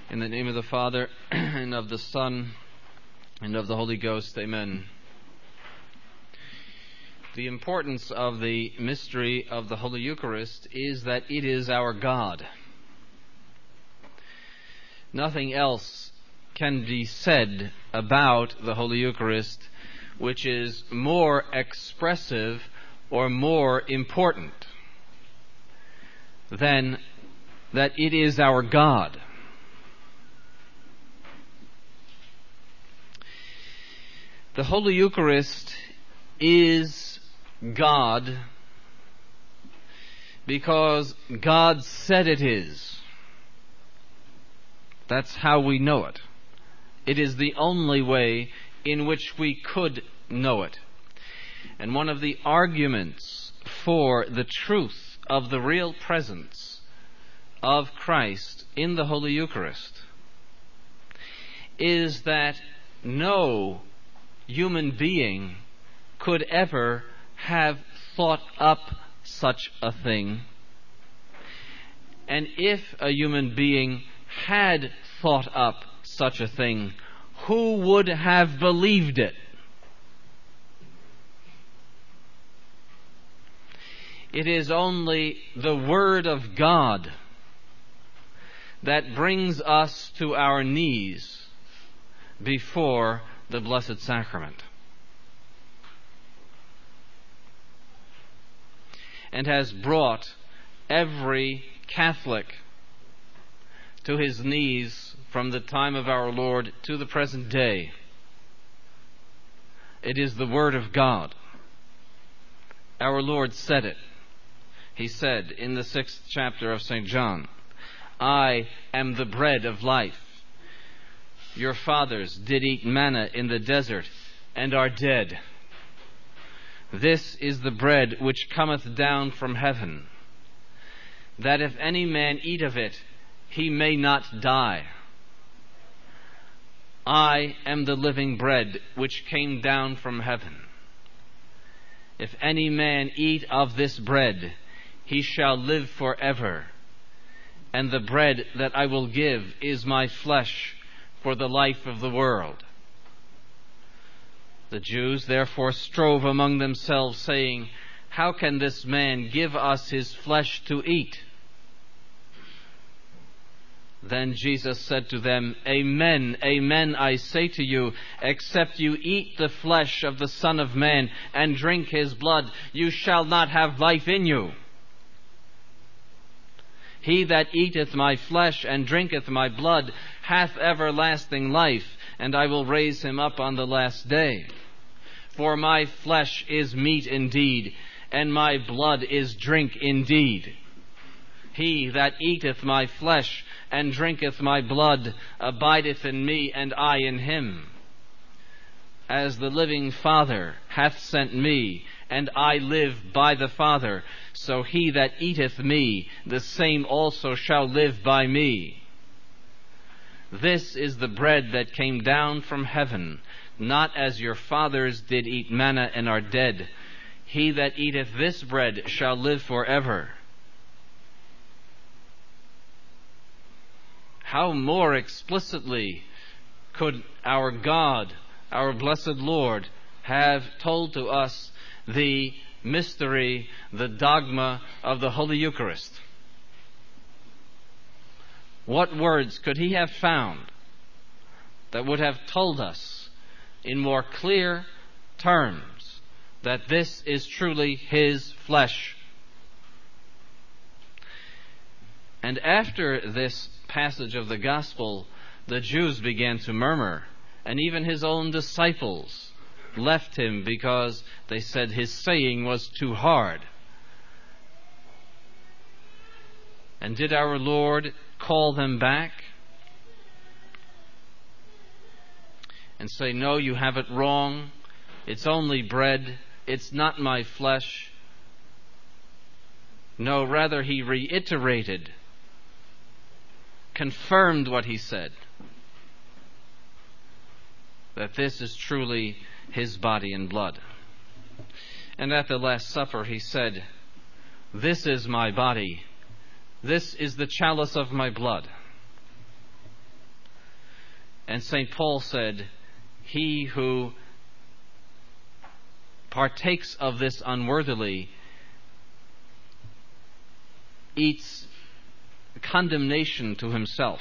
In the name of the Father, and of the Son, and of the Holy Ghost, amen. The importance of the mystery of the Holy Eucharist is that it is our God. Nothing else can be said about the Holy Eucharist which is more expressive or more important than that it is our God. The Holy Eucharist is God because God said it is. That's how we know it. It is the only way in which we could know it. And one of the arguments for the truth of the real presence of Christ in the Holy Eucharist is that no human being could ever have thought up such a thing. And if a human being had thought up such a thing, who would have believed it? It is only the Word of God that brings us to our knees before the Blessed Sacrament, and has brought every Catholic to his knees from the time of our Lord to the present day. It is the Word of God. Our Lord said it. He said in the 6th chapter of St. John, "I am the bread of life. Your fathers did eat manna in the desert and are dead. This is the bread which cometh down from heaven, that if any man eat of it, he may not die. I am the living bread which came down from heaven. If any man eat of this bread, he shall live forever. And the bread that I will give is my flesh for the life of the world." The Jews therefore strove among themselves, saying, "How can this man give us his flesh to eat?" Then Jesus said to them, "Amen, amen, I say to you, except you eat the flesh of the Son of Man and drink his blood, you shall not have life in you. He that eateth my flesh and drinketh my blood hath everlasting life, and I will raise him up on the last day. For my flesh is meat indeed, and my blood is drink indeed. He that eateth my flesh and drinketh my blood abideth in me, and I in him. As the living Father hath sent me, and I live by the Father, so he that eateth me, the same also shall live by me. This is the bread that came down from heaven, not as your fathers did eat manna and are dead. He that eateth this bread shall live forever." How more explicitly could our God, our blessed Lord, have told to us the mystery, the dogma of the Holy Eucharist? What words could he have found that would have told us in more clear terms that this is truly his flesh? And after this passage of the Gospel, the Jews began to murmur, and even his own disciples left him because they said his saying was too hard. And did our Lord call them back and say, "No, you have it wrong. It's only bread. It's not my flesh"? No, rather he reiterated, confirmed what he said, that this is truly his body and blood. And at the Last Supper he said, "This is my body. This is the chalice of my blood." And St. Paul said, he who partakes of this unworthily eats condemnation to himself.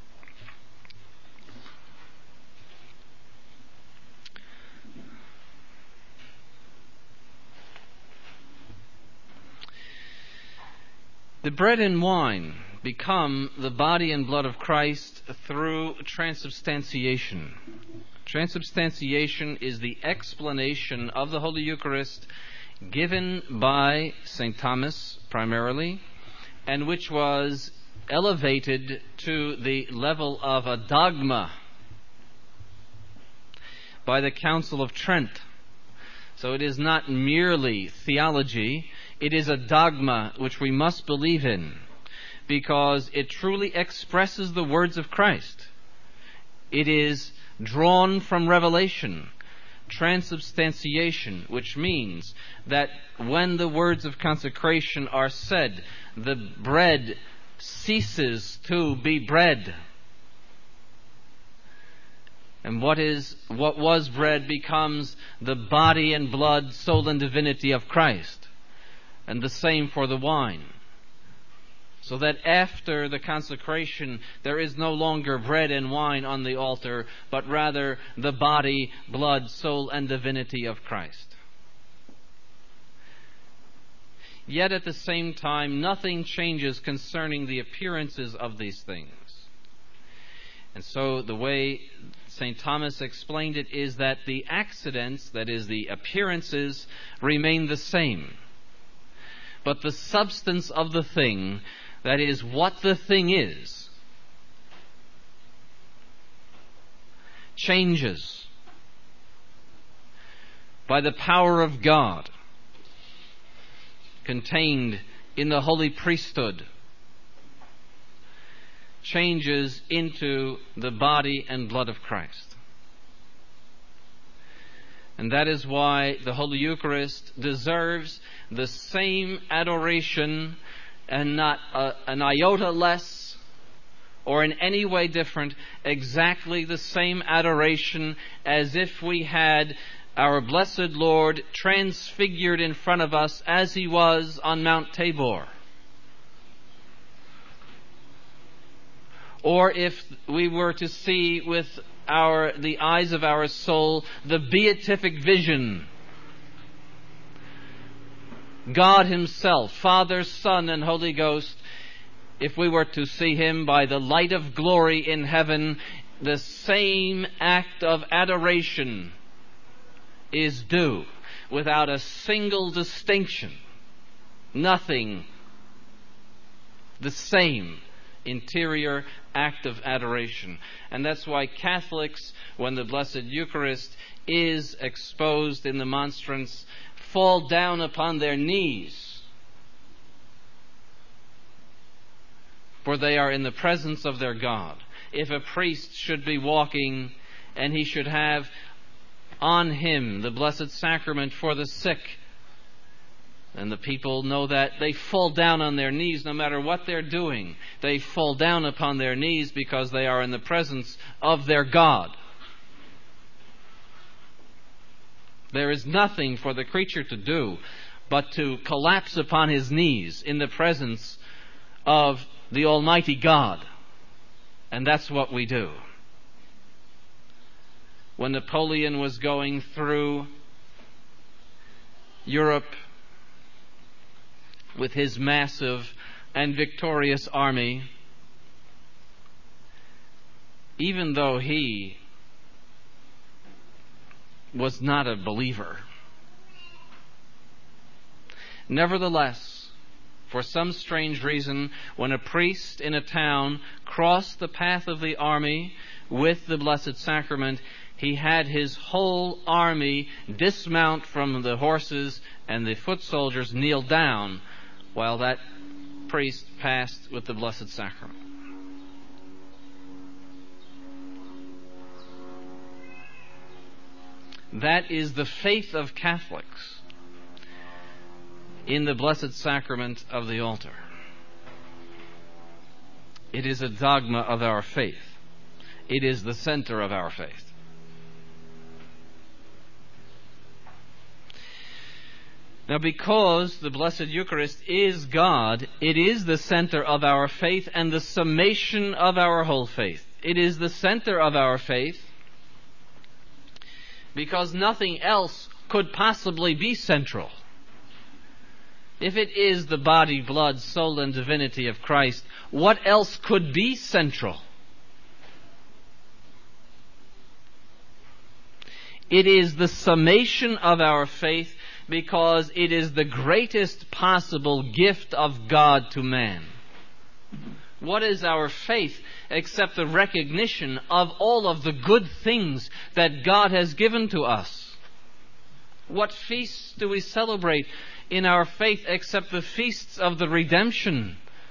The bread and wine become the body and blood of Christ through transubstantiation. Transubstantiation is the explanation of the Holy Eucharist given by St. Thomas primarily, and which was elevated to the level of a dogma by the Council of Trent. So it is not merely theology, it is a dogma which we must believe in, because it truly expresses the words of Christ. It is drawn from Revelation, transubstantiation, which means that when the words of consecration are said, the bread ceases to be bread. And what was bread becomes the body and blood, soul and divinity of Christ. And the same for the wine. So that after the consecration, there is no longer bread and wine on the altar, but rather the body, blood, soul, and divinity of Christ. Yet at the same time, nothing changes concerning the appearances of these things. And so the way St. Thomas explained it is that the accidents, that is, the appearances, remain the same. But the substance of the thing, that is, what the thing is, changes by the power of God contained in the holy priesthood, changes into the body and blood of Christ. And that is why the Holy Eucharist deserves the same adoration, and not an iota less or in any way different, exactly the same adoration as if we had our blessed Lord transfigured in front of us as he was on Mount Tabor. Or if we were to see with the eyes of our soul the beatific vision, God himself, Father, Son, and Holy Ghost, if we were to see him by the light of glory in heaven, the same act of adoration is due without a single distinction. Nothing. The same interior act of adoration. And that's why Catholics, when the Blessed Eucharist is exposed in the monstrance, fall down upon their knees, for they are in the presence of their God. If a priest should be walking and he should have on him the Blessed Sacrament for the sick, and the people know that, they fall down on their knees no matter what they're doing. They fall down upon their knees because they are in the presence of their God. There is nothing for the creature to do but to collapse upon his knees in the presence of the Almighty God. And that's what we do. When Napoleon was going through Europe with his massive and victorious army, even though he was not a believer, nevertheless, for some strange reason, when a priest in a town crossed the path of the army with the Blessed Sacrament, he had his whole army dismount from the horses, and the foot soldiers kneel down while that priest passed with the Blessed Sacrament. That is the faith of Catholics in the Blessed Sacrament of the altar. It is a dogma of our faith. It is the center of our faith. Now, because the Blessed Eucharist is God, it is the center of our faith and the summation of our whole faith. It is the center of our faith because nothing else could possibly be central. If it is the body, blood, soul, and divinity of Christ, what else could be central? It is the summation of our faith because it is the greatest possible gift of God to man. What is our faith except the recognition of all of the good things that God has given to us? What feasts do we celebrate in our faith except the feasts of the redemption,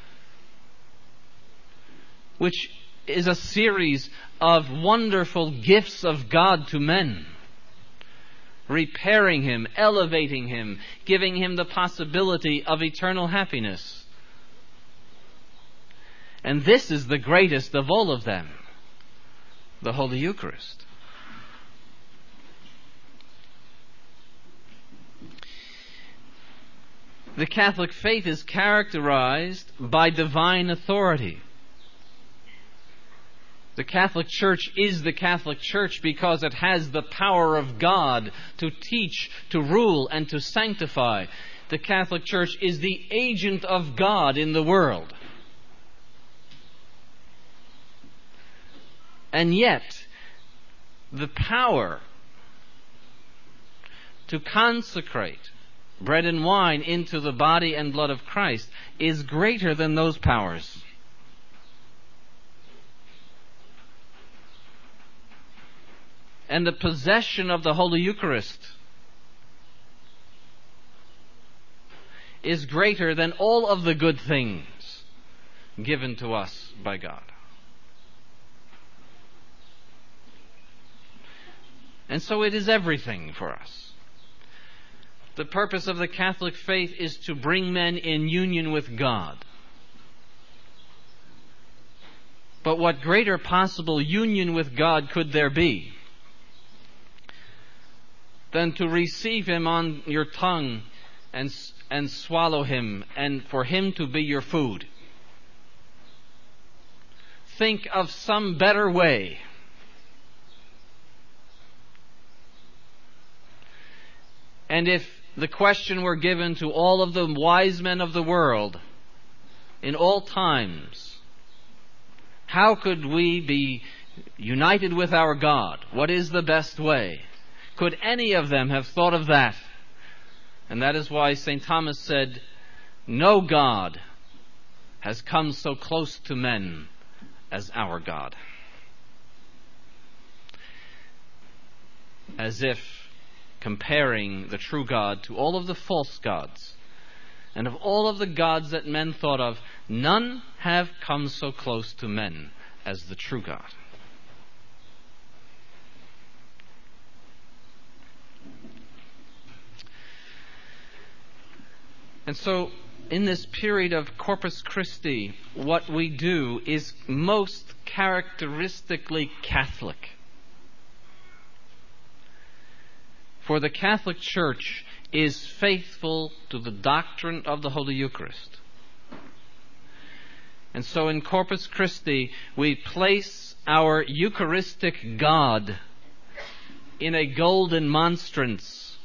which is a series of wonderful gifts of God to men, repairing him, elevating him, giving him the possibility of eternal happiness. And this is the greatest of all of them, the Holy Eucharist. The Catholic faith is characterized by divine authority. The Catholic Church is the Catholic Church because it has the power of God to teach, to rule, and to sanctify. The Catholic Church is the agent of God in the world. And yet, the power to consecrate bread and wine into the body and blood of Christ is greater than those powers. And the possession of the Holy Eucharist is greater than all of the good things given to us by God. And so it is everything for us. The purpose of the Catholic faith is to bring men in union with God. But what greater possible union with God could there be than to receive Him on your tongue and swallow Him, and for Him to be your food? Think of some better way. And if the question were given to all of the wise men of the world in all times, how could we be united with our God? What is the best way? Could any of them have thought of that? And that is why St. Thomas said, "No God has come so close to men as our God." As if comparing the true God to all of the false gods, and of all of the gods that men thought of, none have come so close to men as the true God. And so, in this period of Corpus Christi, what we do is most characteristically Catholic. For the Catholic Church is faithful to the doctrine of the Holy Eucharist. And so in Corpus Christi, we place our Eucharistic God in a golden monstrance,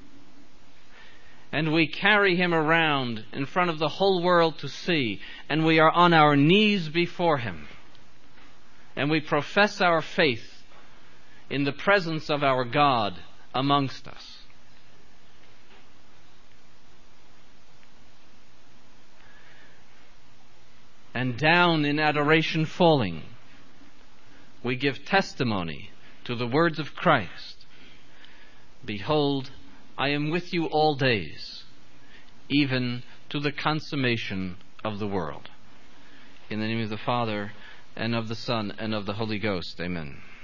and we carry Him around in front of the whole world to see, and we are on our knees before Him, and we profess our faith in the presence of our God amongst us. And down in adoration falling, we give testimony to the words of Christ. "Behold, I am with you all days, even to the consummation of the world." In the name of the Father, and of the Son, and of the Holy Ghost. Amen.